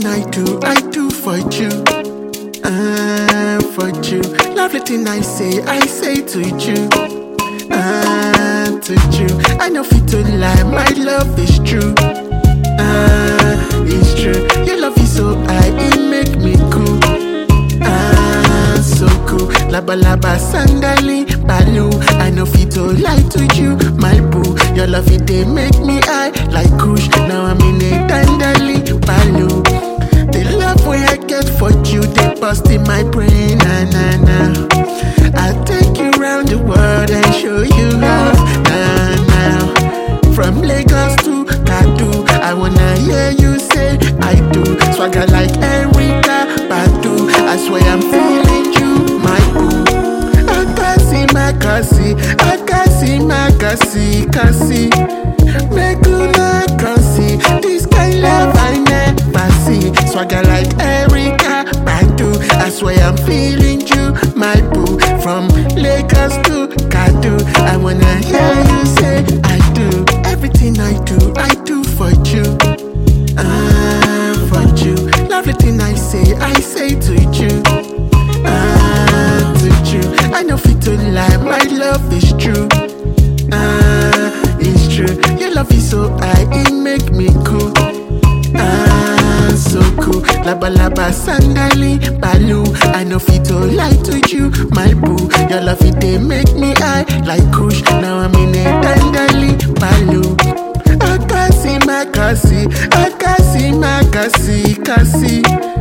Everything I do for you. For you. Lovely thing I say to you. To you. I know fit to lie, my love is true. It's true. Your love is so high, it make me cool. So cool. Laba laba sandali balu. I know fit to lie to you, my boo. Your love it they make me high like kush. Now I'm in a dandali balu. The love way I get for you, they bust in my brain. Na na na. I'll take you around the world and show you love. Na na. From Lagos to Kadu, I wanna hear you say I do. Swagger like Erika Badu. I swear I'm feeling you, my boo. Kasi. Make you not kasi. This kind love I never see. Swagger like Erika Badu. I swear I'm feeling you, my boo. From Lagos to Kadu, I wanna hear you say I do. Everything I do for you. For you. Lovely thing I say to you. To you. I know fit to lie, my love is true. It's true. Your love is so high, it make me cool. So cool. Laba laba sandali balu. I know fit to lie to you, my boo. Your love it they make me high like kush. Now I'm in a dandali balu. Kasi.